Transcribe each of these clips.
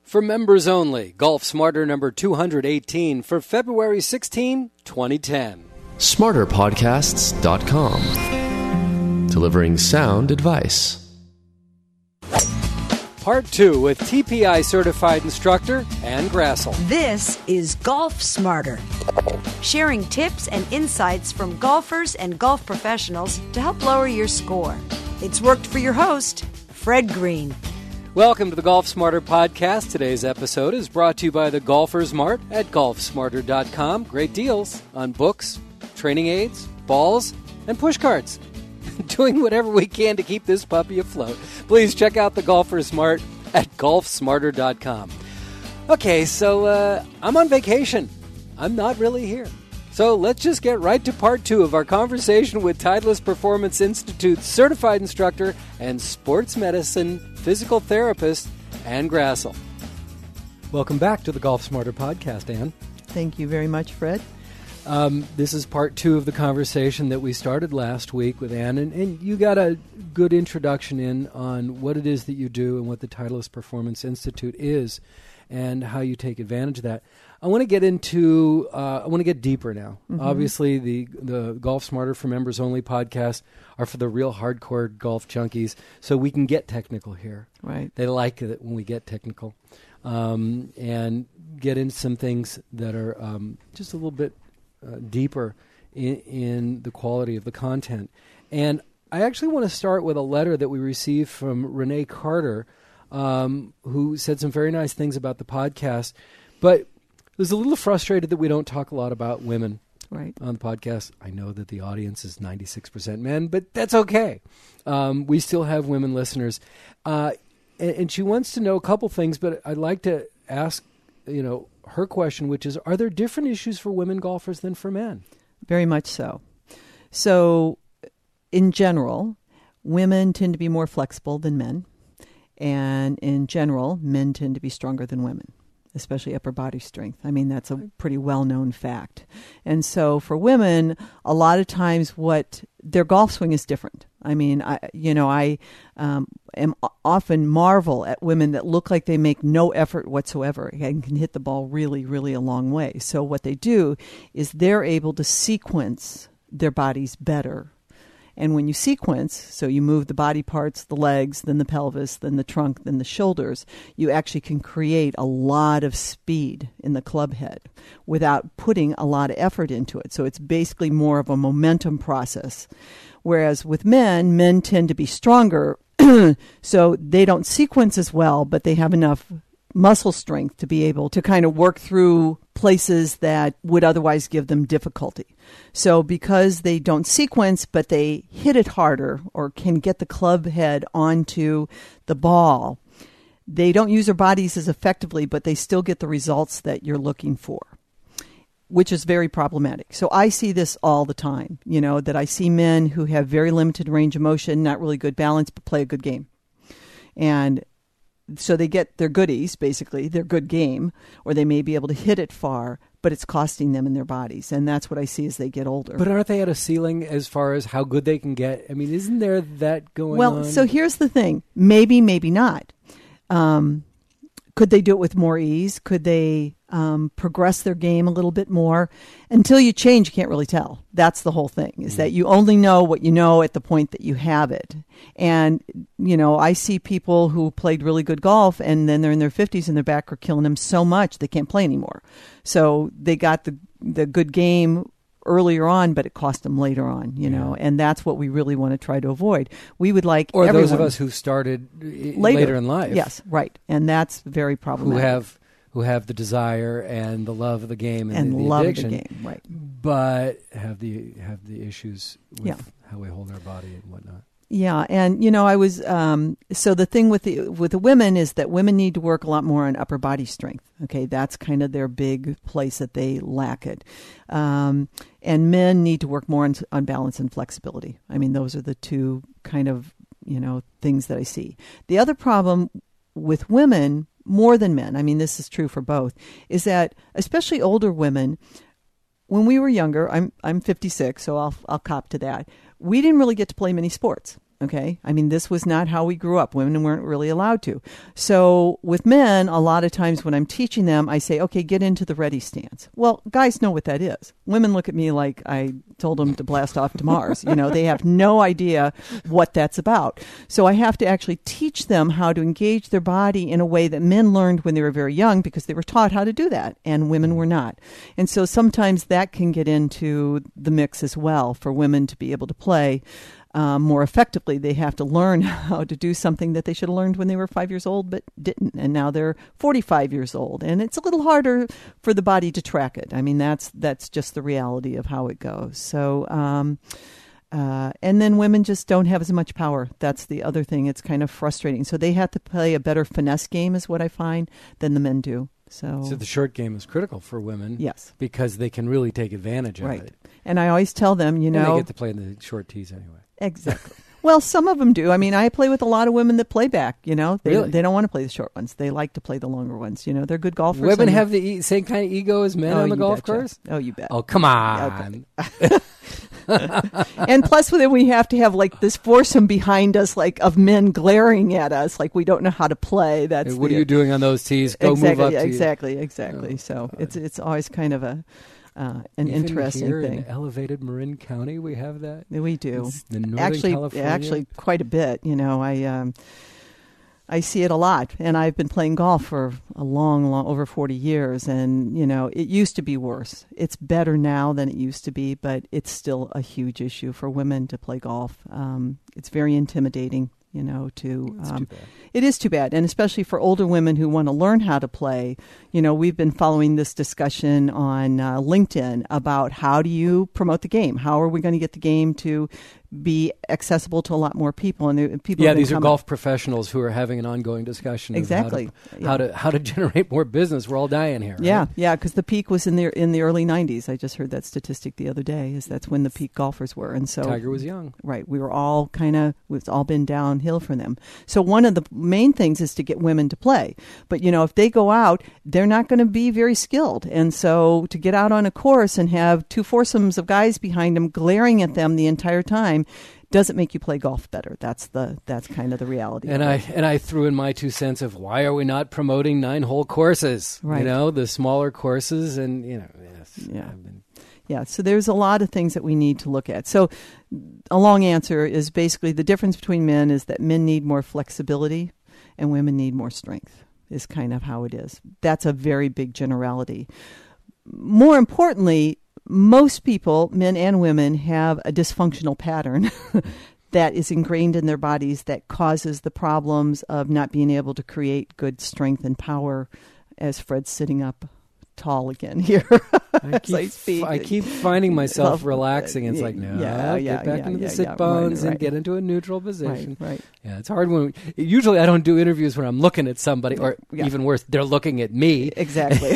For members only, Golf Smarter number 218 for February 16, 2010. SmarterPodcasts.com. Delivering sound advice. Part 2 with TPI certified instructor Ann Grassel. This is Golf Smarter, sharing tips and insights from golfers and golf professionals to help lower your score. It's worked for your host, Fred Green. Welcome to the Golf Smarter podcast. Today's episode is brought to you by the Golfers Mart at golfsmarter.com. Great deals on books, training aids, balls, and push carts. Doing whatever we can to keep this puppy afloat. Please check out the Golfers Mart at golfsmarter.com. Okay, so I'm on vacation. I'm not really here. So let's just get right to part 2 of our conversation with Titleist Performance Institute certified instructor and sports medicine physical therapist, Ann Grassel. Welcome back to the Golf Smarter podcast, Ann. Thank you very much, Fred. This is part 2 of the conversation that we started last week with Ann, and you got a good introduction in on what it is that you do and what the Titleist Performance Institute is and how you take advantage of that. I want to get into, I want to get deeper now. Mm-hmm. Obviously, the Golf Smarter for Members Only podcasts are for the real hardcore golf junkies, so we can get technical here. Right. They like it when we get technical and get into some things that are just a little bit deeper in the quality of the content. And I actually want to start with a letter that we received from Renee Carter, who said some very nice things about the podcast, but was a little frustrated that we don't talk a lot about women on the podcast. I know that the audience is 96% men, but that's okay. We still have women listeners. And she wants to know a couple things, but I'd like to ask, her question, which is, are there different issues for women golfers than for men? Very much so. So, in general, women tend to be more flexible than men. And in general, men tend to be stronger than women, especially upper body strength. I mean, that's a pretty well-known fact. And so for women, a lot of times their golf swing is different. I mean, I am often marvel at women that look like they make no effort whatsoever and can hit the ball really, really a long way. So what they do is they're able to sequence their bodies better. And when you sequence, so you move the body parts, the legs, then the pelvis, then the trunk, then the shoulders, you actually can create a lot of speed in the club head without putting a lot of effort into it. So it's basically more of a momentum process. Whereas with men tend to be stronger, so they don't sequence as well, but they have enough muscle strength to be able to kind of work through places that would otherwise give them difficulty. So because they don't sequence, but they hit it harder or can get the club head onto the ball, they don't use their bodies as effectively, but they still get the results that you're looking for, which is very problematic. So I see this all the time, that I see men who have very limited range of motion, not really good balance, but play a good game. And so they get their goodies, basically, their good game, or they may be able to hit it far, but it's costing them in their bodies. And that's what I see as they get older. But aren't they at a ceiling as far as how good they can get? I mean, isn't there that going on? Well, so here's the thing. Maybe, maybe not. Could they do it with more ease? Could they progress their game a little bit more? Until you change, you can't really tell. That's the whole thing, is that you only know what you know at the point that you have it. And, I see people who played really good golf and then they're in their 50s and their back are killing them so much they can't play anymore. So they got the good game earlier on, but it cost them later on, and that's what we really want to try to avoid. We would like or everyone, those of us who started later in life. Yes, right. And that's very problematic. Who have the desire and the love of the game and the love addiction, of the game, right? But have the issues with how we hold our body and whatnot. Yeah, and I was so the thing with the women is that women need to work a lot more on upper body strength. Okay, that's kind of their big place that they lack it, and men need to work more on balance and flexibility. I mean, those are the two kind of things that I see. The other problem with women more than men, I mean, this is true for both, is that especially older women, when we were younger, I'm 56, so I'll cop to that. We didn't really get to play many sports. Okay. I mean, this was not how we grew up. Women weren't really allowed to. So with men, a lot of times when I'm teaching them, I say, okay, get into the ready stance. Well, guys know what that is. Women look at me like I told them to blast off to Mars. They have no idea what that's about. So I have to actually teach them how to engage their body in a way that men learned when they were very young because they were taught how to do that and women were not. And so sometimes that can get into the mix as well for women to be able to play more effectively. They have to learn how to do something that they should have learned when they were 5 years old but didn't, and now they're 45 years old, and it's a little harder for the body to track it. I mean, that's just the reality of how it goes. So and then women just don't have as much power. That's the other thing. It's kind of frustrating. So they have to play a better finesse game is what I find than the men do. So the short game is critical for women. Yes. Because they can really take advantage of it. And I always tell them, And they get to play in the short tees anyway. Exactly. Well, some of them do. I mean, I play with a lot of women that play back, Really? They don't want to play the short ones. They like to play the longer ones. They're good golfers. Women have the same kind of ego as men on the golf course? Oh, you bet. Oh, come on. Okay. And plus with it, we have to have like this foursome behind us, like of men glaring at us, like we don't know how to play. That's what are you doing on those tees? Go exactly, move up. Exactly. Oh, so God. it's always kind of an Even interesting here thing. In elevated Marin County, we have that. We do. It's the Northern California. Actually, quite a bit. I see it a lot, and I've been playing golf for a long, over 40 years, and, it used to be worse. It's better now than it used to be, but it's still a huge issue for women to play golf. It's very intimidating, It's too bad. It is too bad, and especially for older women who want to learn how to play. We've been following this discussion on LinkedIn about how do you promote the game? How are we going to get the game to be accessible to a lot more people? And people. Yeah, these are golf professionals who are having an ongoing discussion. Exactly. Of how to generate more business. We're all dying here. Right? Yeah, because the peak was in the early '90s. I just heard that statistic the other day. That's when the peak golfers were, and so Tiger was young. Right, we were all it's all been downhill for them. So one of the main things is to get women to play. But if they go out, they're not going to be very skilled, and so to get out on a course and have two foursomes of guys behind them glaring at them the entire time doesn't make you play golf better. That's kind of the reality. And I threw in my 2 cents of why are we not promoting 9-hole courses? Right. The smaller courses, and yes. Yeah. Yeah, so there's a lot of things that we need to look at. So a long answer is basically the difference between men is that men need more flexibility and women need more strength, is kind of how it is. That's a very big generality. More importantly, most people, men and women, have a dysfunctional pattern that is ingrained in their bodies that causes the problems of not being able to create good strength and power, as Fred's sitting up tall again here. I keep finding myself relaxing. It's like, no, get back into the sit bones and get into a neutral position. Right. Yeah, it's hard usually I don't do interviews when I'm looking at somebody, or even worse, they're looking at me. Exactly.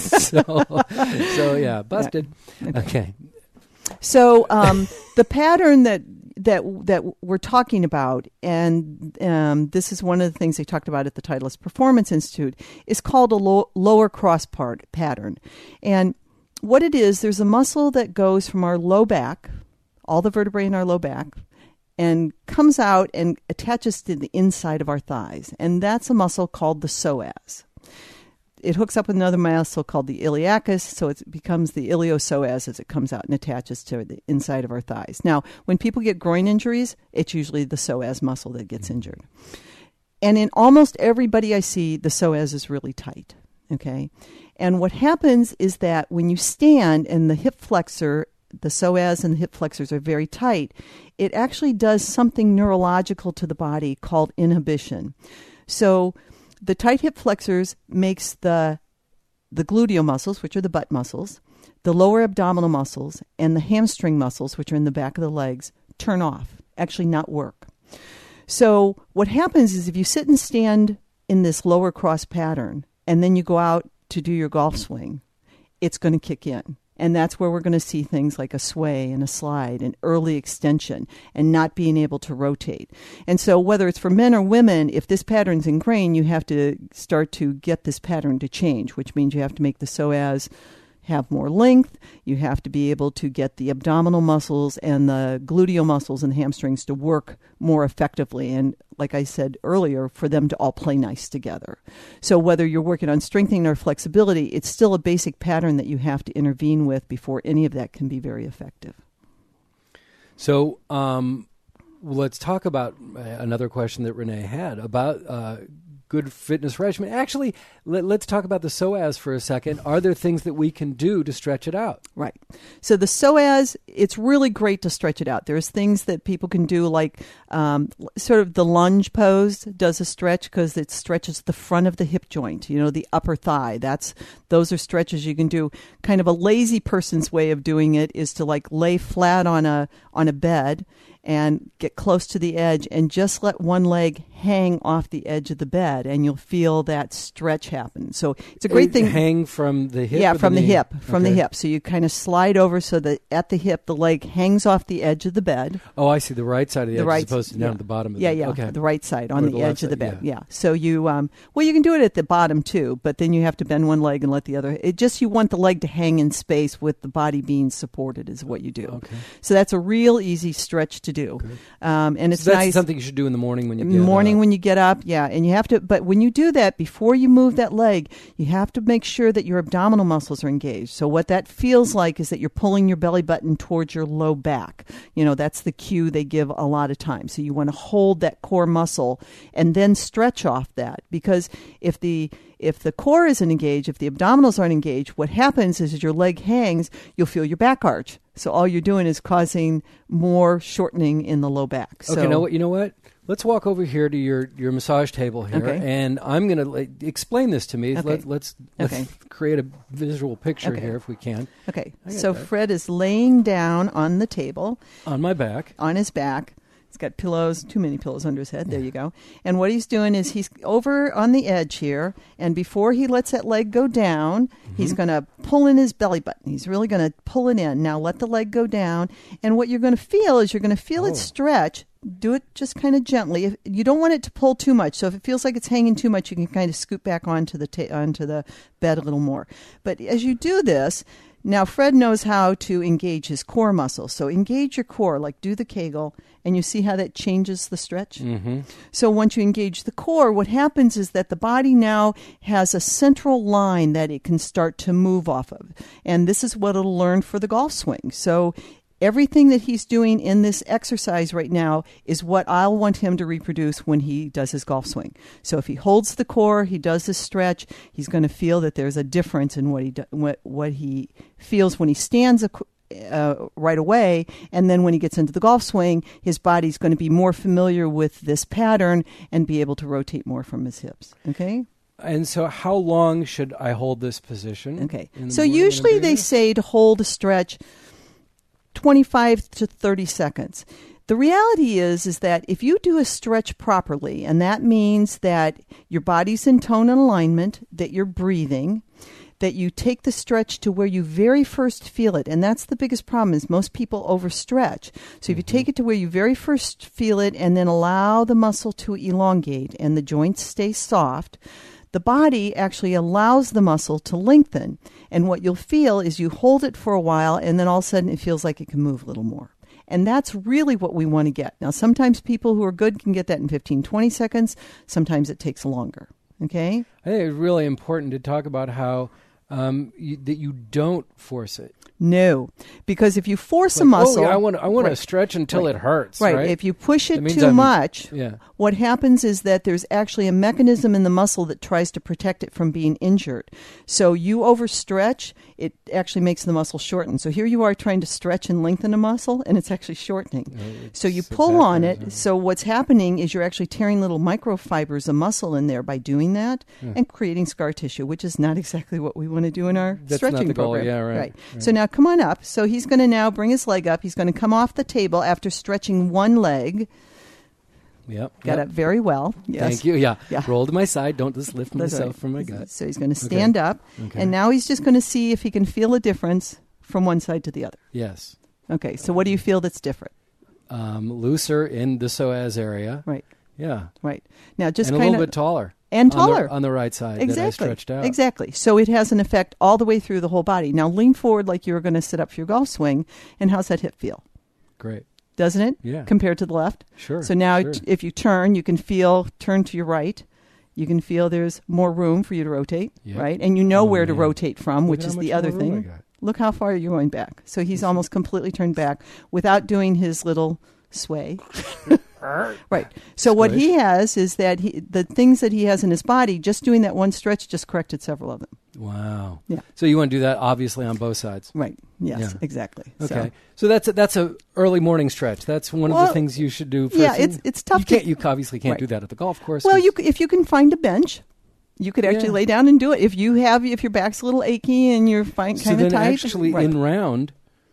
so yeah, busted. Yeah. Okay. So the pattern that we're talking about, and this is one of the things they talked about at the Titleist Performance Institute, is called a lower cross part pattern. And what it is, there's a muscle that goes from our low back, all the vertebrae in our low back, and comes out and attaches to the inside of our thighs. And that's a muscle called the psoas. It hooks up with another muscle called the iliacus, so it becomes the iliopsoas as it comes out and attaches to the inside of our thighs. Now, when people get groin injuries, it's usually the psoas muscle that gets injured. And in almost everybody I see, the psoas is really tight, okay? And what happens is that when you stand and the hip flexor, the psoas and the hip flexors are very tight, it actually does something neurological to the body called inhibition. So the tight hip flexors makes the gluteal muscles, which are the butt muscles, the lower abdominal muscles, and the hamstring muscles, which are in the back of the legs, turn off, actually not work. So what happens is if you sit and stand in this lower cross pattern, and then you go out to do your golf swing, it's going to kick in. And that's where we're going to see things like a sway and a slide and early extension and not being able to rotate. And so whether it's for men or women, if this pattern's ingrained, you have to start to get this pattern to change, which means you have to make the psoas have more length. You have to be able to get the abdominal muscles and the gluteal muscles and the hamstrings to work more effectively. And like I said earlier, for them to all play nice together. So whether you're working on strengthening or flexibility, it's still a basic pattern that you have to intervene with before any of that can be very effective. So let's talk about another question that Renee had about good fitness regimen. Actually, let's talk about the psoas for a second. Are there things that we can do to stretch it out? Right. So the psoas, it's really great to stretch it out. There's things that people can do, like sort of the lunge pose does a stretch because it stretches the front of the hip joint, the upper thigh. Those are stretches you can do. Kind of a lazy person's way of doing it is to like lay flat on a bed and get close to the edge and just let one leg hang off the edge of the bed, and you'll feel that stretch happen. So it's a great thing. Hang from the hip? Yeah, from the hip. From the hip. So you kind of slide over so that at the hip, the leg hangs off the edge of the bed. Oh, I see. The right side of the edge as opposed to down at the bottom of the bed. Yeah. Okay. The right side on the edge of the bed. Yeah. So you, you can do it at the bottom too, but then you have to bend one leg and let the other. You want the leg to hang in space with the body being supported is what you do. Okay. So that's a real easy stretch to do. Okay. And it's so that's nice. Something you should do in the morning when you get up. When you get up, yeah. And you have to, but when you do that, before you move that leg, you have to make sure that your abdominal muscles are engaged. So what that feels like is that you're pulling your belly button towards your low back. That's the cue they give a lot of times. So you want to hold that core muscle and then stretch off that, because if the core isn't engaged, if the abdominals aren't engaged, what happens is as your leg hangs, you'll feel your back arch. So all you're doing is causing more shortening in the low back. So, okay, you know what? Let's walk over here to your massage table here, and I'm going to explain this to me. Okay. Let's create a visual picture here if we can. Okay, so Fred is laying down on the table. On my back. On his back. He's got pillows, too many pillows under his head. There you go. And what he's doing is he's over on the edge here, and before he lets that leg go down, he's going to pull in his belly button. He's really going to pull it in. Now let the leg go down, and what you're going to feel is it stretch. Do it just kind of gently. You don't want it to pull too much. So if it feels like it's hanging too much, you can kind of scoot back onto the bed a little more. But as you do this, now Fred knows how to engage his core muscles. So engage your core, like do the Kegel, and you see how that changes the stretch? Mm-hmm. So once you engage the core, what happens is that the body now has a central line that it can start to move off of. And this is what it'll learn for the golf swing. So everything that he's doing in this exercise right now is what I'll want him to reproduce when he does his golf swing. So if he holds the core, he does this stretch, he's going to feel that there's a difference in what he feels when he stands right away, and then when he gets into the golf swing, his body's going to be more familiar with this pattern and be able to rotate more from his hips. Okay? And so how long should I hold this position? Okay. So usually they say to hold a stretch 25 to 30 seconds. The reality is that if you do a stretch properly, and that means that your body's in tone and alignment, that you're breathing, that you take the stretch to where you very first feel it. And that's the biggest problem, is most people overstretch. So if you take it to where you very first feel it and then allow the muscle to elongate and the joints stay soft, the body actually allows the muscle to lengthen. And what you'll feel is you hold it for a while, and then all of a sudden it feels like it can move a little more. And that's really what we want to get. Now, sometimes people who are good can get that in 15, 20 seconds. Sometimes it takes longer. Okay? I think it's really important to talk about how that you don't force it. No, because if you force a muscle, I want to stretch until it hurts. Right. If you push it too much, what happens is that there's actually a mechanism in the muscle that tries to protect it from being injured. So you overstretch, it actually makes the muscle shorten. So here you are trying to stretch and lengthen a muscle, and it's actually shortening. So you pull on it. So what's happening is you're actually tearing little microfibers of muscle in there by doing that and creating scar tissue, which is not exactly what we want to do in our stretching program. Yeah, right. So now come on up. So he's going to now bring his leg up. He's going to come off the table after stretching one leg. Got up very well. Yes. Thank you. Yeah. Roll to my side. Don't just lift myself from my gut. So he's going to stand up. Okay. And now he's just going to see if he can feel a difference from one side to the other. Yes. Okay. So what do you feel that's different? Looser in the psoas area. Right. Yeah. Right. Now just and kind a little bit taller. and taller. On the right side Exactly. that I stretched out. Exactly. So it has an effect all the way through the whole body. Now lean forward like you were going to sit up for your golf swing, and how's that hip feel? Great. Doesn't it? Yeah. Compared to the left? Sure. So now sure. if you turn, you can turn to your right. You can feel there's more room for you to rotate, Yep. right? And you know where to man. rotate from, Look which at how is much the other more room I thing. got. Look how far you're going back. So he's almost completely turned back without doing his little sway. Right. So what he has is that the things that he has in his body, just doing that one stretch just corrected several of them. Wow. Yeah. So you want to do that obviously on both sides. Right. Yes, Yeah. exactly. Okay. So that's a early morning stretch. That's one of the things you should do first. Yeah, it's tough. You obviously can't Right. do that at the golf course. Well, 'cause- if you can find a bench, you could actually Yeah. lay down and do it. If your back's a little achy and you're so kind then of tight, actually right. in round,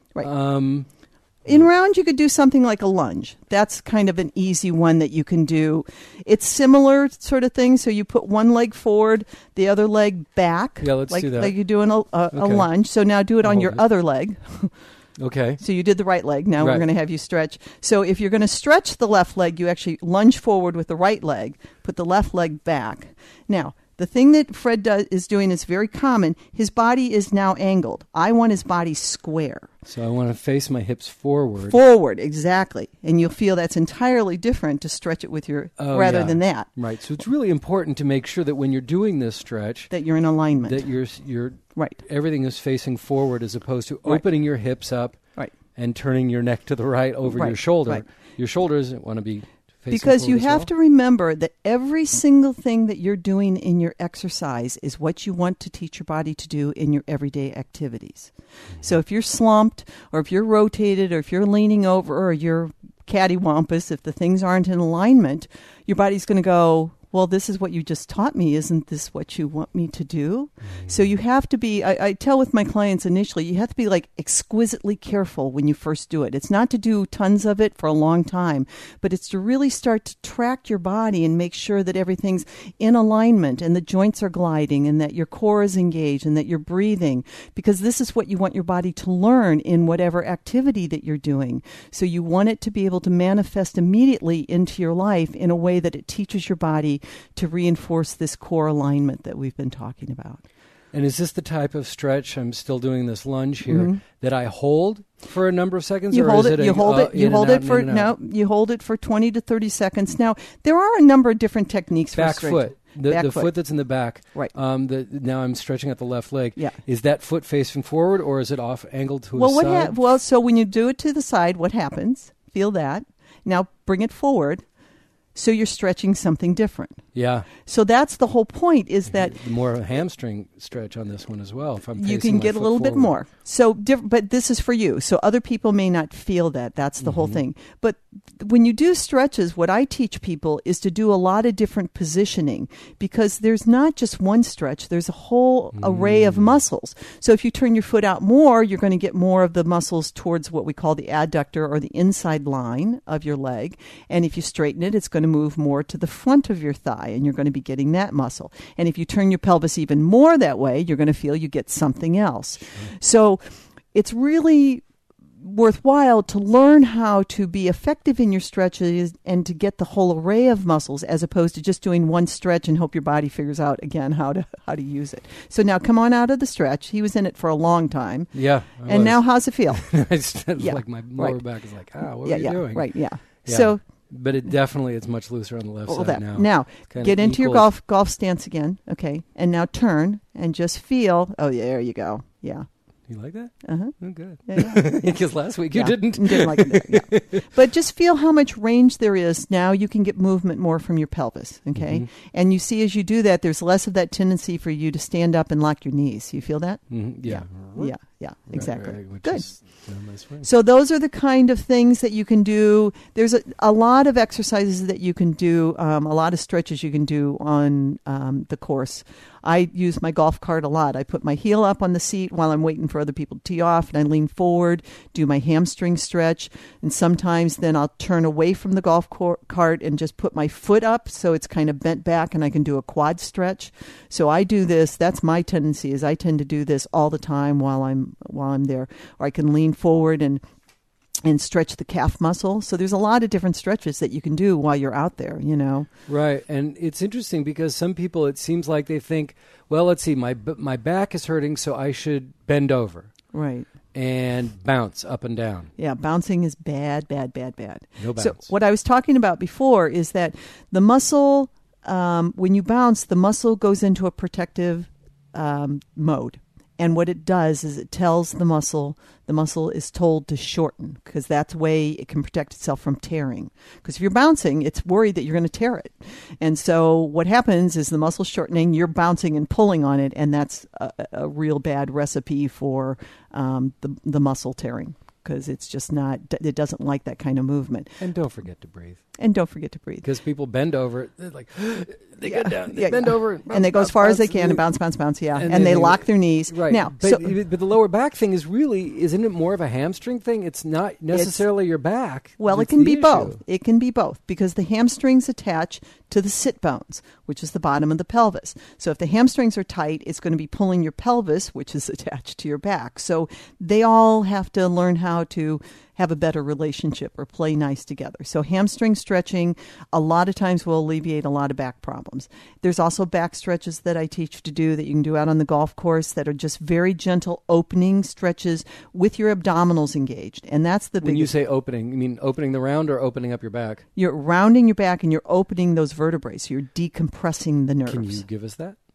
Right. In round, you could do something like a lunge. That's kind of an easy one that you can do. It's similar sort of thing. So you put one leg forward, the other leg back. Yeah, let's do that. Like you're doing a Okay. lunge. So now do it I'll on hold your it. other leg. Okay. So you did the right leg. Now Right. we're going to have you stretch. So if you're going to stretch the left leg, you actually lunge forward with the right leg, put the left leg back. Now, the thing that Fred is doing is very common. His body is now angled. I want his body square. So I want to face my hips forward. Forward, exactly. And you'll feel that's entirely different to stretch it with your, rather yeah. than that, Right. So it's really important to make sure that when you're doing this stretch, that you're in alignment. that you're Right. everything is facing forward as opposed to Right. opening your hips up Right. and turning your neck to the right over Right. your shoulder. Right. Your shoulders want to be facing Because forward you as have well. to remember that every single thing that you're doing in your exercise is what you want to teach your body to do in your everyday activities. So if you're slumped, or if you're rotated, or if you're leaning over, or you're cattywampus, if the things aren't in alignment, your body's going to go, well, this is what you just taught me. Isn't this what you want me to do? So you have to be, I tell with my clients initially, you have to be like exquisitely careful when you first do it. It's not to do tons of it for a long time, but it's to really start to track your body and make sure that everything's in alignment and the joints are gliding and that your core is engaged and that you're breathing, because this is what you want your body to learn in whatever activity that you're doing. So you want it to be able to manifest immediately into your life in a way that it teaches your body to reinforce this core alignment that we've been talking about. And is this the type of stretch, I'm still doing this lunge here, that I hold for a number of seconds? You or hold is it. it You hold it. You hold it for You hold it for 20 to 30 seconds. Now there are a number of different techniques back for stretching. foot. The foot that's in the back. Right. Now I'm stretching at the left leg. Yeah. Is that foot facing forward or is it off angled to a side? So when you do it to the side, what happens? Feel that. Now bring it forward. So you're stretching something different. Yeah. So that's the whole point, is that More of a hamstring stretch on this one as well. If I'm you facing can my get a foot little bit forward. more. So, but this is for you. So other people may not feel that. That's the whole thing. But when you do stretches, what I teach people is to do a lot of different positioning, because there's not just one stretch. There's a whole array of muscles. So if you turn your foot out more, you're going to get more of the muscles towards what we call the adductor, or the inside line of your leg. And if you straighten it, it's going to move more to the front of your thigh, and you're going to be getting that muscle. And if you turn your pelvis even more that way, you're going to feel you get something else. So it's really worthwhile to learn how to be effective in your stretches and to get the whole array of muscles, as opposed to just doing one stretch and hope your body figures out again how to use it. So now come on out of the stretch. He was in it for a long time. Yeah. And now how's it feel? It's Yeah, like my lower right. back is like, what are you doing? Right, yeah. Yeah. So But it's much looser on the left side now. Now, Kinda get into your equals- golf stance again, okay? And now turn and just feel. Oh, yeah, there you go. Yeah. You like that? Uh-huh. Oh, good. Yeah. Because last week you Yeah. didn't. Didn't like it there, yeah. But just feel how much range there is. Now you can get movement more from your pelvis, okay? Mhm. And you see, as you do that, there's less of that tendency for you to stand up and lock your knees. You feel that? Yeah. Yeah, exactly. Right, which Good. is my swing. So those are the kind of things that you can do. There's a lot of exercises that you can do, a lot of stretches you can do on the course. I use my golf cart a lot. I put my heel up on the seat while I'm waiting for other people to tee off, and I lean forward, do my hamstring stretch, and sometimes then I'll turn away from the golf cart and just put my foot up so it's kind of bent back, and I can do a quad stretch. So I do this. That's my tendency, is I tend to do this all the time while I'm there. Or I can lean forward and and stretch the calf muscle. So there's a lot of different stretches that you can do while you're out there, Right. And it's interesting because some people, it seems like they think, well, let's see, my back is hurting, so I should bend over. Right. And bounce up and down. Yeah, bouncing is bad, bad, bad, bad. No bounce. So what I was talking about before is that the muscle, when you bounce, the muscle goes into a protective mode. And what it does is it tells the muscle is told to shorten, because that's the way it can protect itself from tearing. Because if you're bouncing, it's worried that you're going to tear it. And so what happens is the muscle shortening, you're bouncing and pulling on it, and that's a real bad recipe for the muscle tearing, because it's just not, it doesn't like that kind of movement. And don't forget to breathe. Because people bend over, they're like, they get down, they bend over. Bounce, and they go as far as they can and bounce, yeah. And they lock their knees. Right. Now, but the lower back thing is really, isn't it more of a hamstring thing? It's not necessarily your back. Well, it can be both. It can be both, because the hamstrings attach to the sit bones, which is the bottom of the pelvis. So if the hamstrings are tight, it's going to be pulling your pelvis, which is attached to your back. So they all have to learn how to have a better relationship or play nice together. So hamstring stretching a lot of times will alleviate a lot of back problems. There's also back stretches that I teach to do that you can do out on the golf course that are just very gentle opening stretches with your abdominals engaged. And that's the biggest. When you say opening, you mean opening the round or opening up your back? You're rounding your back and you're opening those vertebrae. So you're decompressing the nerves. Can you give us that?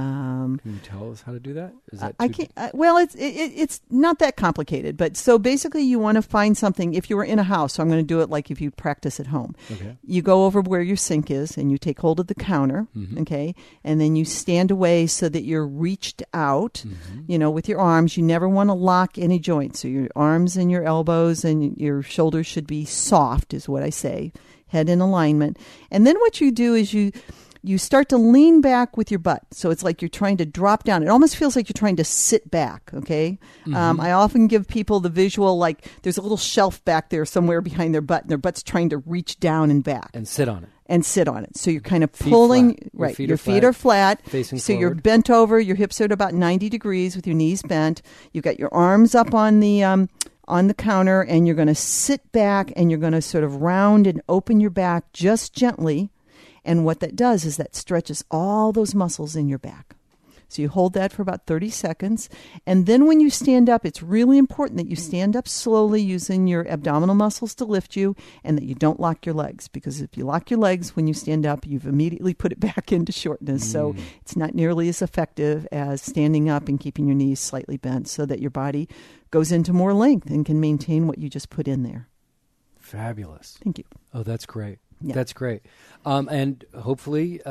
Can you tell us how to do that? Is that I can't. Well, it's not that complicated. But so basically, you want to find something. If you were in a house, so I'm going to do it like if you practice at home. Okay. You go over where your sink is, and you take hold of the counter. Mm-hmm. Okay, and then you stand away so that you're reached out. Mm-hmm. With your arms. You never want to lock any joints. So your arms and your elbows and your shoulders should be soft, is what I say. Head in alignment, and then what you do is you start to lean back with your butt. So it's like you're trying to drop down. It almost feels like you're trying to sit back, okay? Mm-hmm. I often give people the visual like there's a little shelf back there somewhere behind their butt, and their butt's trying to reach down and back. And sit on it. So you're kind of pulling. Right. Your feet are flat. Facing so forward. You're bent over. Your hips are at about 90 degrees with your knees bent. You've got your arms up on the counter, and you're going to sit back, and you're going to sort of round and open your back just gently. And what that does is that stretches all those muscles in your back. So you hold that for about 30 seconds. And then when you stand up, it's really important that you stand up slowly using your abdominal muscles to lift you, and that you don't lock your legs. Because if you lock your legs when you stand up, you've immediately put it back into shortness. So it's not nearly as effective as standing up and keeping your knees slightly bent so that your body goes into more length and can maintain what you just put in there. Fabulous. Thank you. Oh, that's great. Yeah. That's great. And hopefully,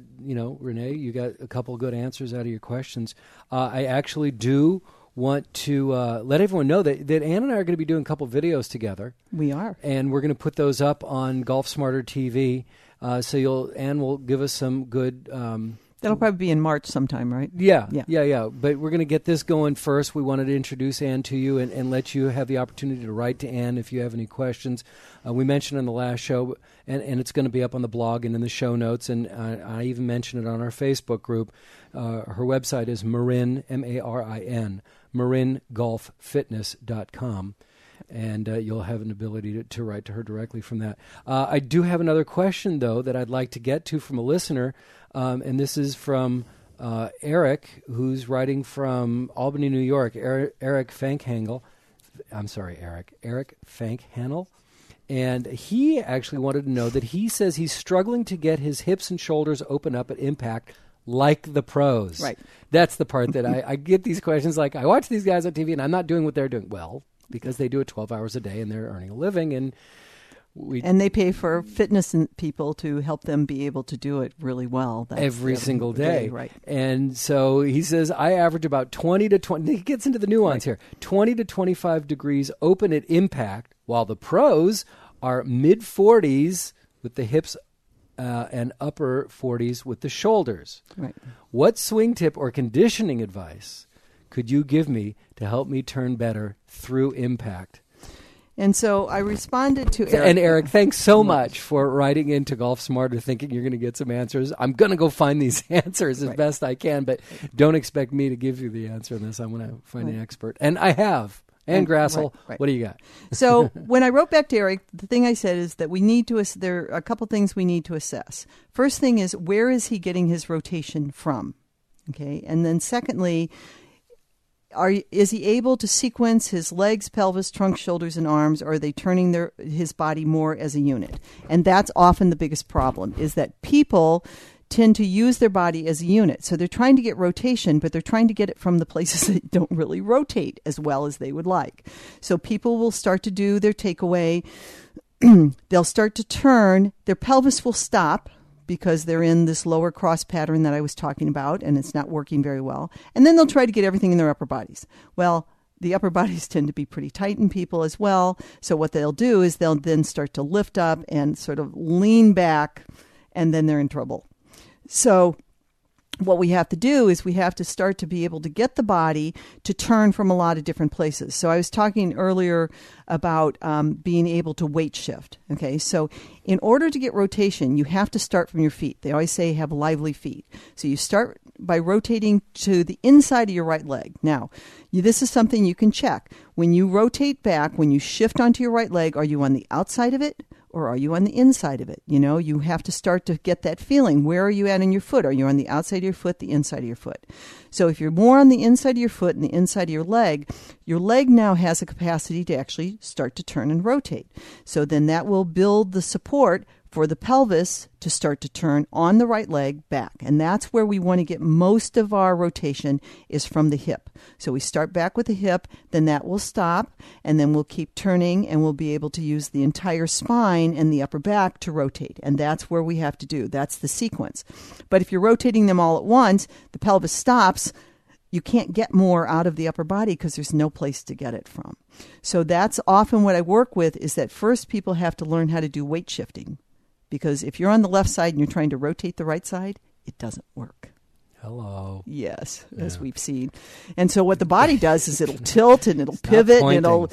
Renee, you got a couple good answers out of your questions. I actually do want to let everyone know that Ann and I are going to be doing a couple videos together. We are. And we're going to put those up on Golf Smarter TV. So Ann will give us some good... That'll probably be in March sometime, right? Yeah. But we're going to get this going first. We wanted to introduce Ann to you and let you have the opportunity to write to Ann if you have any questions. We mentioned in the last show, and it's going to be up on the blog and in the show notes, and I even mentioned it on our Facebook group. Her website is Marin, M-A-R-I-N, MarinGolfFitness.com. And you'll have an ability to write to her directly from that. I do have another question, though, that I'd like to get to from a listener, and this is from Eric, who's writing from Albany, New York. Eric Fankhanel. Eric Fankhanel. And he actually wanted to know that he says he's struggling to get his hips and shoulders open up at impact like the pros. Right. That's the part that I get these questions like, I watch these guys on TV, and I'm not doing what they're doing. Well, because they do it 12 hours a day and they're earning a living, and they pay for fitness people to help them be able to do it really well. Every single day. Right. And so he says, I average about 20 to 20, he gets into the nuance here, 20 to 25 degrees open at impact, while the pros are mid-40s with the hips and upper 40s with the shoulders. Right. What swing tip or conditioning advice could you give me to help me turn better through impact? And so I responded to Eric. And Eric, thanks so much for writing into Golf Smarter thinking you're going to get some answers. I'm going to go find these answers as best I can, but don't expect me to give you the answer on this. I'm going to find an expert. And I have. And Grassel, right. what do you got? So when I wrote back to Eric, the thing I said is that we need to, there are a couple things we need to assess. First thing is, where is he getting his rotation from? Okay. And then secondly, is he able to sequence his legs, pelvis, trunk, shoulders, and arms, or are they turning his body more as a unit? And that's often the biggest problem, is that people tend to use their body as a unit. So they're trying to get rotation, but they're trying to get it from the places that don't really rotate as well as they would like. So people will start to do their takeaway. They'll start to turn. Their pelvis will stop because they're in this lower cross pattern that I was talking about, and it's not working very well. And then they'll try to get everything in their upper bodies. Well, the upper bodies tend to be pretty tight in people as well. So what they'll do is they'll then start to lift up and sort of lean back, and then they're in trouble. So what we have to do is we have to start to be able to get the body to turn from a lot of different places. So I was talking earlier about being able to weight shift. Okay, so in order to get rotation, you have to start from your feet. They always say have lively feet. So you start by rotating to the inside of your right leg. Now, this is something you can check. When you rotate back, when you shift onto your right leg, are you on the outside of it? Or are you on the inside of it? You know, you have to start to get that feeling. Where are you at in your foot? Are you on the outside of your foot, the inside of your foot? So if you're more on the inside of your foot and the inside of your leg now has a capacity to actually start to turn and rotate. So then that will build the support for the pelvis to start to turn on the right leg back. And that's where we want to get most of our rotation, is from the hip. So we start back with the hip, then that will stop, and then we'll keep turning, and we'll be able to use the entire spine and the upper back to rotate. And that's where we have to do. That's the sequence. But if you're rotating them all at once, the pelvis stops. You can't get more out of the upper body because there's no place to get it from. So that's often what I work with, is that first people have to learn how to do weight shifting. Because if you're on the left side and you're trying to rotate the right side, it doesn't work. Hello. Yes, as we've seen. And so what the body does is it'll tilt and it'll pivot and it'll,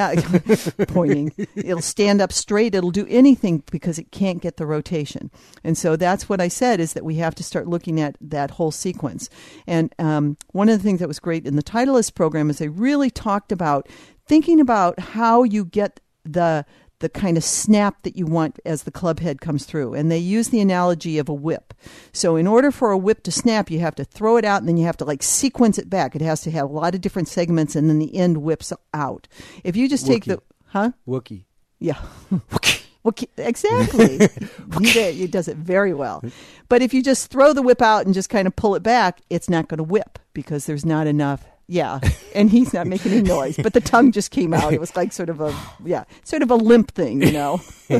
pointing. It'll stand up straight. It'll do anything because it can't get the rotation. And so that's what I said, is that we have to start looking at that whole sequence. And one of the things that was great in the Titleist program is they really talked about thinking about how you get the kind of snap that you want as the club head comes through. And they use the analogy of a whip. So in order for a whip to snap, you have to throw it out, and then you have to sequence it back. It has to have a lot of different segments, and then the end whips out. If you just take Wookiee. Yeah. Wookiee. Exactly. He does it very well. But if you just throw the whip out and just kind of pull it back, it's not going to whip because there's not enough. Yeah, and he's not making any noise, but the tongue just came out. It was like sort of a limp thing, you know.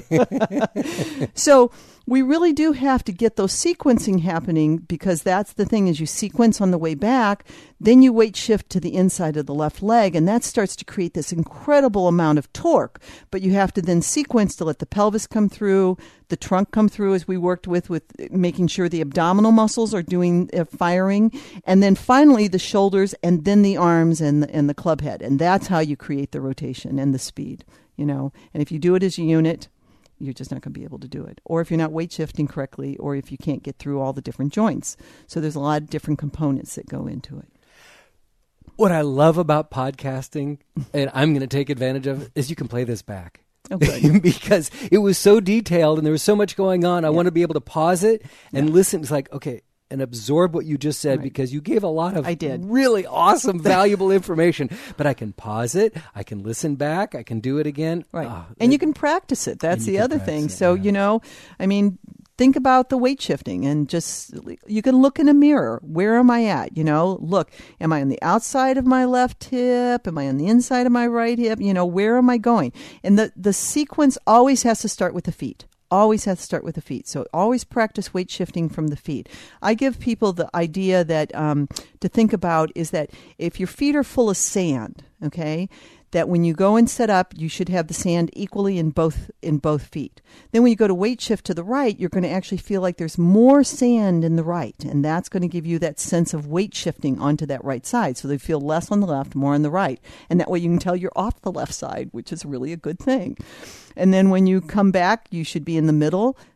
So we really do have to get those sequencing happening, because that's the thing, is you sequence on the way back, then you weight shift to the inside of the left leg, and that starts to create this incredible amount of torque. But you have to then sequence to let the pelvis come through, the trunk come through, as we worked with making sure the abdominal muscles are doing firing, and then finally the shoulders, and then the arms and the club head. And that's how you create the rotation and the speed, you know. And if you do it as a unit, you're just not going to be able to do it. Or if you're not weight shifting correctly, or if you can't get through all the different joints. So there's a lot of different components that go into it. What I love about podcasting, and I'm going to take advantage of, is you can play this back. Okay. Because it was so detailed and there was so much going on. I want to be able to pause it and listen. It's like, okay, and absorb what you just said, because you gave a lot of really awesome, valuable information. But I can pause it. I can listen back. I can do it again. Right. And you can practice it. That's the other thing. So, you know, I mean, think about the weight shifting, and just, you can look in a mirror. Where am I at? You know, look, am I on the outside of my left hip? Am I on the inside of my right hip? You know, where am I going? And the sequence always has to start with the feet. Always has to start with the feet. So always practice weight shifting from the feet. I give people the idea that to think about is that if your feet are full of sand, okay, that when you go and set up, you should have the sand equally in both feet. Then when you go to weight shift to the right, you're going to actually feel like there's more sand in the right, and that's going to give you that sense of weight shifting onto that right side. So they feel less on the left, more on the right. And that way you can tell you're off the left side, which is really a good thing. And then when you come back, you should be in the middle.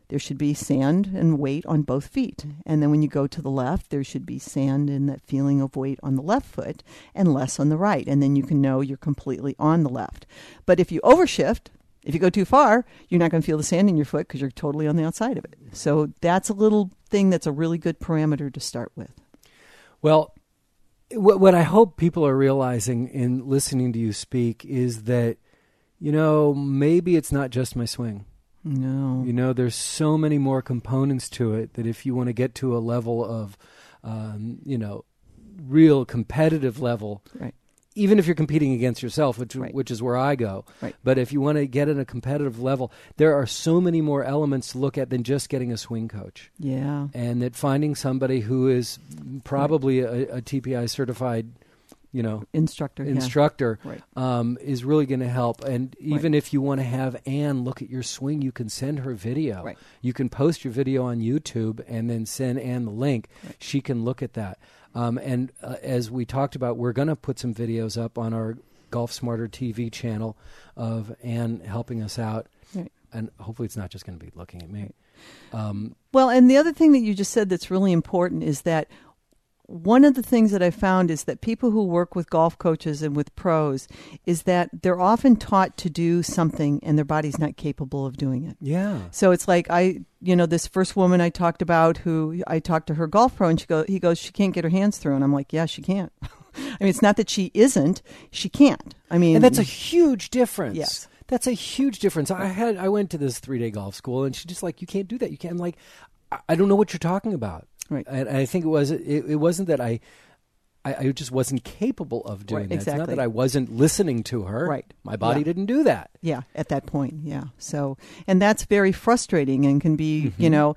there should be sand and weight on both feet. And then when you go to the left, there should be sand and that feeling of weight on the left foot and less on the right. And then you can know you're completely on the left. But if you overshift, if you go too far, you're not going to feel the sand in your foot because you're totally on the outside of it. So that's a little thing that's a really good parameter to start with. Well, what I hope people are realizing in listening to you speak is that, maybe it's not just my swing. No. There's so many more components to it that if you want to get to a level of, real competitive level, right. Even if you're competing against yourself, Right. which is where I go. Right. But if you want to get at a competitive level, there are so many more elements to look at than just getting a swing coach. Yeah. And that finding somebody who is probably a TPI certified, Instructor. Right. Is really going to help. And even if you want to have Ann look at your swing, you can send her video. Right. You can post your video on YouTube and then send Ann the link. Right. She can look at that. And as we talked about, we're going to put some videos up on our Golf Smarter TV channel of Ann helping us out. Right. And hopefully it's not just going to be looking at me. Well, and the other thing that you just said that's really important is that one of the things that I found is that people who work with golf coaches and with pros is that they're often taught to do something and their body's not capable of doing it. Yeah. So it's like this first woman I talked about who I talked to her golf pro and he goes, she can't get her hands through. And I'm like, yeah, she can't. I mean, it's not that she isn't, she can't. I mean, and that's a huge difference. Yes. That's a huge difference. I went to this 3-day golf school and she's just like, you can't do that. You can't. I'm like, I don't know what you're talking about. Right. And I think it wasn't that I just wasn't capable of doing right, that. exactly. It's not that I wasn't listening to her. Right. My body Yeah. didn't do that. Yeah, at that point, yeah. So, and that's very frustrating and can be,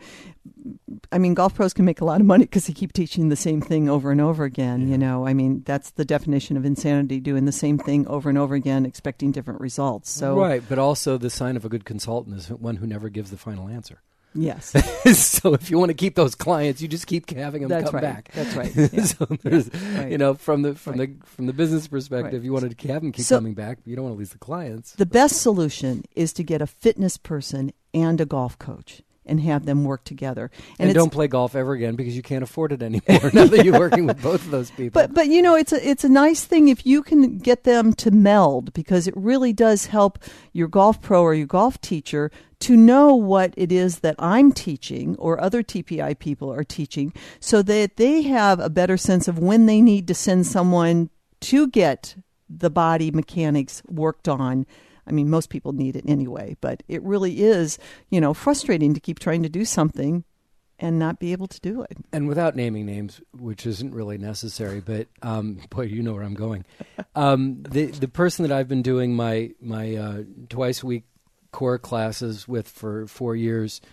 golf pros can make a lot of money because they keep teaching the same thing over and over again, that's the definition of insanity, doing the same thing over and over again, expecting different results. So, right, but also the sign of a good consultant is one who never gives the final answer. Yes. So if you want to keep those clients, you just keep having them That's come right. back. That's right. Yeah. So there's, Right. from the business perspective, Right. you want to have them keep So- coming back. You don't want to lose the clients. The best solution is to get a fitness person and a golf coach and have them work together. And don't play golf ever again because you can't afford it anymore now that you're working with both of those people. But it's a nice thing if you can get them to meld, because it really does help your golf pro or your golf teacher to know what it is that I'm teaching or other TPI people are teaching, so that they have a better sense of when they need to send someone to get the body mechanics worked on. I mean, most people need it anyway, but it really is, frustrating to keep trying to do something and not be able to do it. And without naming names, which isn't really necessary, but boy, you know where I'm going. The person that I've been doing my twice a week core classes with for 4 years,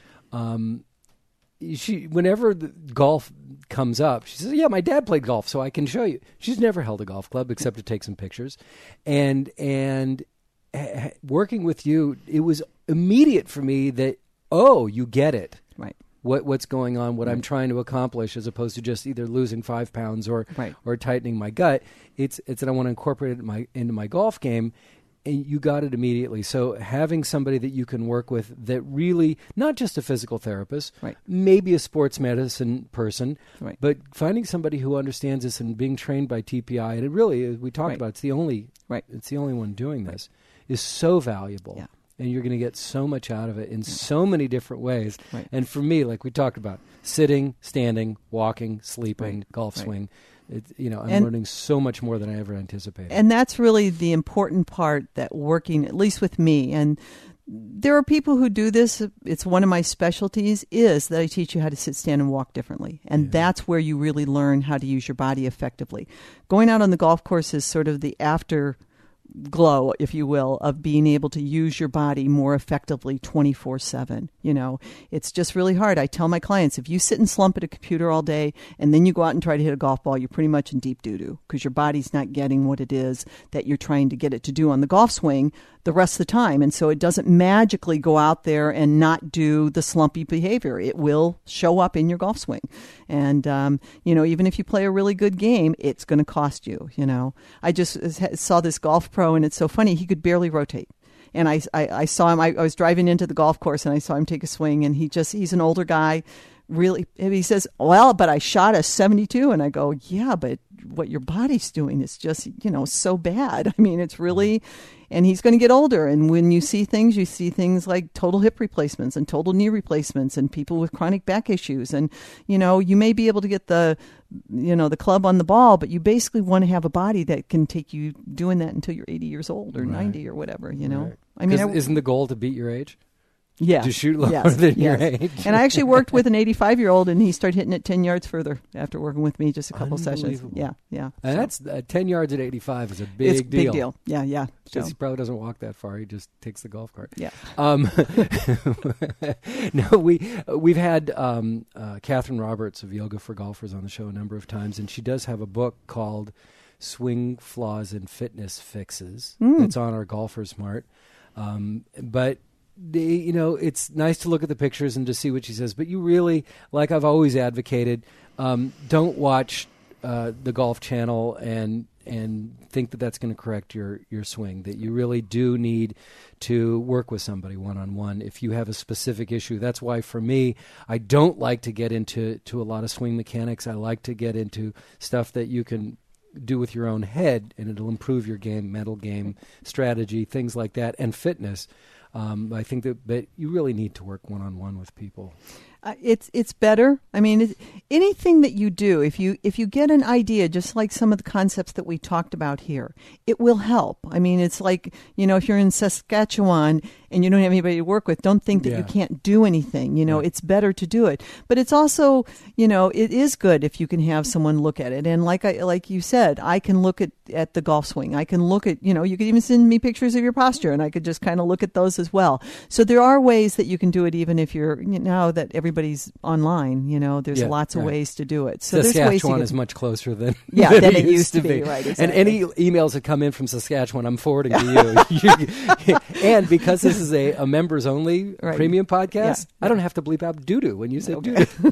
she, whenever the golf comes up, she says, yeah, my dad played golf, so I can show you. She's never held a golf club except to take some pictures. And working with you, it was immediate for me that, you get it. Right. What's going on, what Right. I'm trying to accomplish, as opposed to just either losing 5 pounds or Right. or tightening my gut. It's that I want to incorporate it into my golf game. And you got it immediately. So having somebody that you can work with that really, not just a physical therapist, Right. maybe a sports medicine person, Right. but finding somebody who understands this and being trained by TPI, and it really, as we talked Right. about, it's the only one doing this, is so valuable. Yeah. And you're going to get so much out of it in so many different ways. Right. And for me, like we talked about, sitting, standing, walking, sleeping, Right. golf Right. swing, I'm And- learning so much more than I ever anticipated. And that's really the important part, that working, at least with me. And there are people who do this. It's one of my specialties, is that I teach you how to sit, stand, and walk differently. And that's where you really learn how to use your body effectively. Going out on the golf course is sort of the after glow, if you will, of being able to use your body more effectively 24/7. It's just really hard. I tell my clients, if you sit and slump at a computer all day and then you go out and try to hit a golf ball, you're pretty much in deep doo-doo, because your body's not getting what it is that you're trying to get it to do on the golf swing the rest of the time. And so it doesn't magically go out there and not do the slumpy behavior. It will show up in your golf swing. And, even if you play a really good game, it's going to cost you, I just saw this golf pro, and it's so funny. He could barely rotate. And I saw him. I was driving into the golf course and I saw him take a swing. And he's an older guy. Really, he says, well, but I shot a 72. And I go, yeah, but what your body's doing is just, so bad. I mean, it's really, and he's going to get older. And when you see things like total hip replacements and total knee replacements and people with chronic back issues. And, you may be able to get the club on the ball, but you basically want to have a body that can take you doing that until you're 80 years old or 90 or whatever, Right. I mean, isn't the goal to beat your age? Yeah. To shoot lower than your age. And I actually worked with an 85-year-old, and he started hitting it 10 yards further after working with me just a couple sessions. Yeah. And that's 10 yards at 85 is a big deal. Big deal. Yeah. Because he probably doesn't walk that far. He just takes the golf cart. Yeah. No, we've had Catherine Roberts of Yoga for Golfers on the show a number of times, and she does have a book called Swing Flaws and Fitness Fixes. It's on our Golfer Smart. But it's nice to look at the pictures and to see what she says. But you really, like I've always advocated, don't watch the Golf Channel and think that that's going to correct your swing. That you really do need to work with somebody one-on-one if you have a specific issue. That's why for me, I don't like to get into a lot of swing mechanics. I like to get into stuff that you can do with your own head, and it'll improve your game, mental game, strategy, things like that, and fitness. I think that you really need to work one-on-one with people. It's better. I mean, anything that you do, if you get an idea, just like some of the concepts that we talked about here, it will help. I mean, it's like, if you're in Saskatchewan and you don't have anybody to work with, don't think that you can't do anything. It's better to do it. But it's also, it is good if you can have someone look at it. And like you said, I can look at the golf swing. I can look at, you could even send me pictures of your posture, and I could just kind of look at those as well. So there are ways that you can do it, even if you're, now that everybody's online, there's lots of ways to do it. So Saskatchewan is much closer than than it used to be. Right, exactly. And any emails that come in from Saskatchewan, I'm forwarding to you. And because this is a members only premium podcast, I don't have to bleep out doo-doo when you say doo-doo.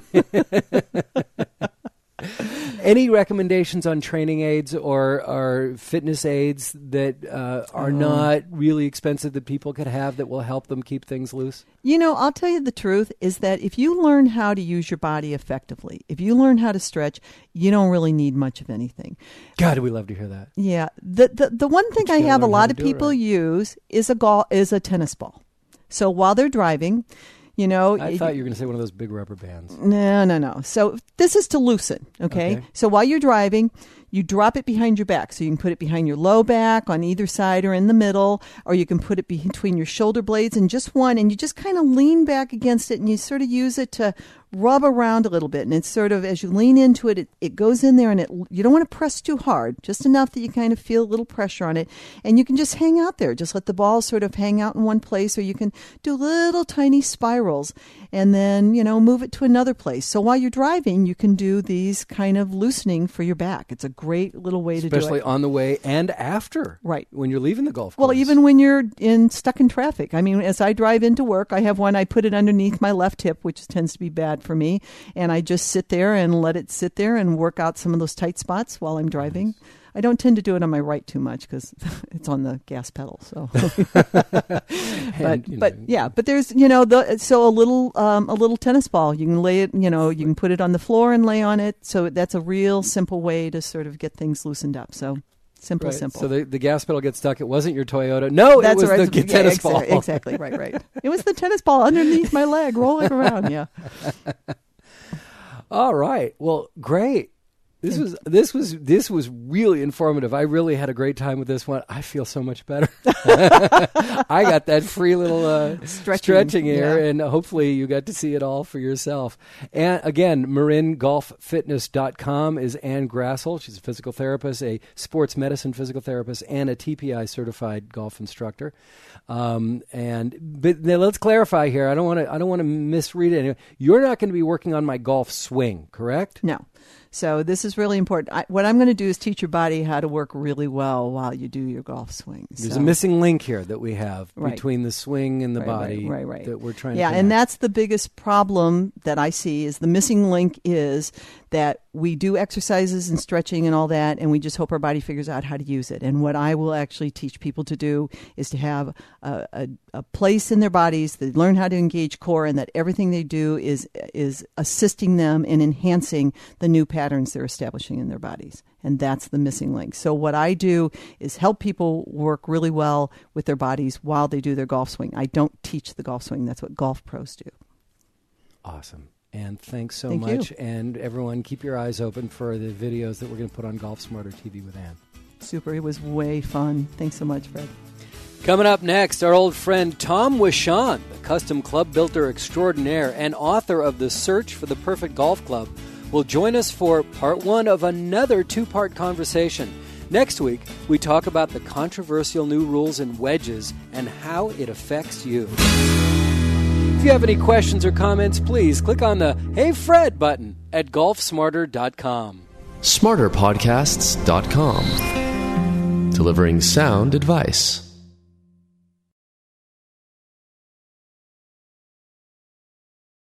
Any recommendations on training aids or fitness aids that are not really expensive that people could have that will help them keep things loose? I'll tell you the truth is that if you learn how to use your body effectively, if you learn how to stretch, you don't really need much of anything. God, we love to hear that. Yeah. The one thing I have a lot of people use is a tennis ball. So while they're driving, I thought you were going to say one of those big rubber bands. No. So this is to loosen, okay? So while you're driving, you drop it behind your back. So you can put it behind your low back, on either side or in the middle, or you can put it between your shoulder blades and just one, and you just kind of lean back against it, and you sort of use it to rub around a little bit. And it's sort of, as you lean into it, it goes in there, and you don't want to press too hard, just enough that you kind of feel a little pressure on it. And you can just hang out there. Just let the ball sort of hang out in one place, or you can do little tiny spirals and then, move it to another place. So while you're driving, you can do these kind of loosening for your back. It's a great little way to do it. Especially on the way and after. Right. When you're leaving the golf course. Well, even when you're stuck in traffic. I mean, as I drive into work, I have one, I put it underneath my left hip, which tends to be bad for me. And I just sit there and let it sit there and work out some of those tight spots while I'm driving. Nice. I don't tend to do it on my right too much because it's on the gas pedal. So, but there's so a little tennis ball. You can lay it. You can put it on the floor and lay on it. So that's a real simple way to sort of get things loosened up. So simple. So the gas pedal gets stuck. It wasn't your Toyota. No, it was the tennis ball. Exactly. Right. It was the tennis ball underneath my leg, rolling around. Yeah. All right. Well, great. This was really informative. I really had a great time with this one. I feel so much better. I got that free little stretching here, and hopefully you got to see it all for yourself. And again, MarinGolfFitness.com is Ann Grassel. She's a physical therapist, a sports medicine physical therapist, and a TPI certified golf instructor. But let's clarify here. I don't want to misread it. Anyway. You're not going to be working on my golf swing, correct? No. So this is really important. What I'm going to do is teach your body how to work really well while you do your golf swing. There's a missing link here that we have between the swing and the body that we're trying to connect. And that's the biggest problem that I see is the missing link is that we do exercises and stretching and all that, and we just hope our body figures out how to use it. And what I will actually teach people to do is to have a place in their bodies that learn how to engage core, and that everything they do is assisting them in enhancing the new patterns they're establishing in their bodies. And that's the missing link. So what I do is help people work really well with their bodies while they do their golf swing. I don't teach the golf swing. That's what golf pros do. Awesome. And thanks so Thank much. you. And everyone, keep your eyes open for the videos that we're going to put on Golf Smarter TV with Ann. Super. It was way fun. Thanks so much, Fred. Coming up next, our old friend Tom Wishon, the custom club builder extraordinaire and author of The Search for the Perfect Golf Club, will join us for part 1 of another 2-part conversation. Next week, we talk about the controversial new rules in wedges and how it affects you. If you have any questions or comments, please click on the Hey Fred button at golfsmarter.com. SmarterPodcasts.com. Delivering sound advice.